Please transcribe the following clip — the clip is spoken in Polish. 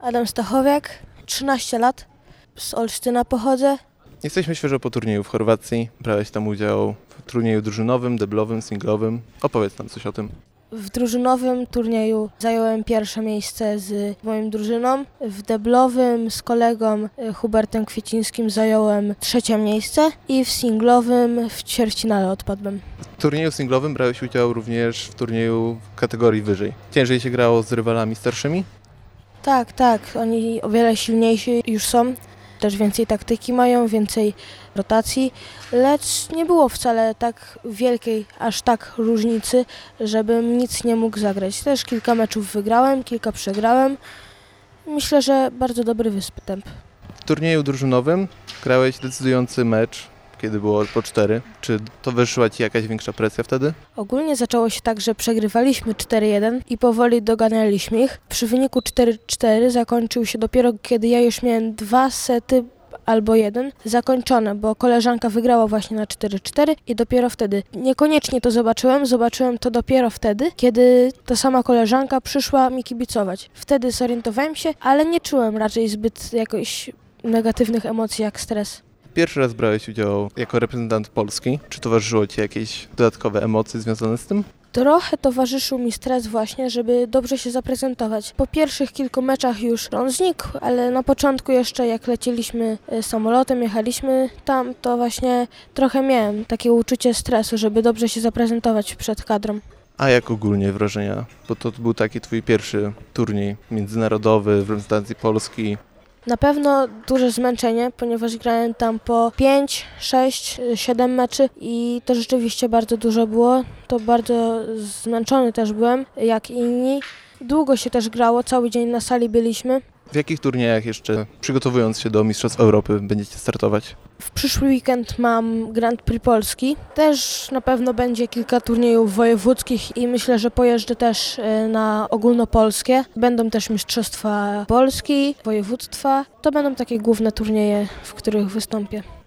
Adam Stachowiak, 13 lat, z Olsztyna pochodzę. Jesteśmy świeżo po turnieju w Chorwacji. Brałeś tam udział w turnieju drużynowym, deblowym, singlowym. Opowiedz nam coś o tym. W drużynowym turnieju zająłem pierwsze miejsce z moją drużyną. W deblowym z kolegą Hubertem Kwiecińskim zająłem trzecie miejsce i w singlowym w ćwierćfinale odpadłem. W turnieju singlowym brałeś udział również w turnieju w kategorii wyżej. Ciężej się grało z rywalami starszymi? Tak, oni o wiele silniejsi już są. Też więcej taktyki mają, więcej rotacji, lecz nie było wcale tak wielkiej, aż tak różnicy, żebym nic nie mógł zagrać. Też kilka meczów wygrałem, kilka przegrałem. Myślę, że bardzo dobry występ. W turnieju drużynowym grałeś decydujący mecz, kiedy było po 4. Czy towarzyszyła Ci jakaś większa presja wtedy? Ogólnie zaczęło się tak, że przegrywaliśmy 4-1 i powoli doganialiśmy ich. Przy wyniku 4-4 zakończył się dopiero, kiedy ja już miałem 2 sety albo 1 zakończone, bo koleżanka wygrała właśnie na 4-4 i dopiero wtedy. Niekoniecznie to zobaczyłem to dopiero wtedy, kiedy ta sama koleżanka przyszła mi kibicować. Wtedy zorientowałem się, ale nie czułem raczej zbyt jakoś negatywnych emocji jak stres. Pierwszy raz brałeś udział jako reprezentant Polski. Czy towarzyszyło Ci jakieś dodatkowe emocje związane z tym? Trochę towarzyszył mi stres właśnie, żeby dobrze się zaprezentować. Po pierwszych kilku meczach już on znikł, ale na początku jeszcze jak lecieliśmy samolotem, jechaliśmy tam, to właśnie trochę miałem takie uczucie stresu, żeby dobrze się zaprezentować przed kadrą. A jak ogólnie wrażenia? Bo to był taki Twój pierwszy turniej międzynarodowy w reprezentacji Polski. Na pewno duże zmęczenie, ponieważ grałem tam po 5, 6, 7 meczy i to rzeczywiście bardzo dużo było. To bardzo zmęczony też byłem, jak inni. Długo się też grało, cały dzień na sali byliśmy. W jakich turniejach jeszcze, przygotowując się do Mistrzostw Europy, będziecie startować? W przyszły weekend mam Grand Prix Polski. Też na pewno będzie kilka turniejów wojewódzkich i myślę, że pojeżdżę też na ogólnopolskie. Będą też Mistrzostwa Polski, województwa. To będą takie główne turnieje, w których wystąpię.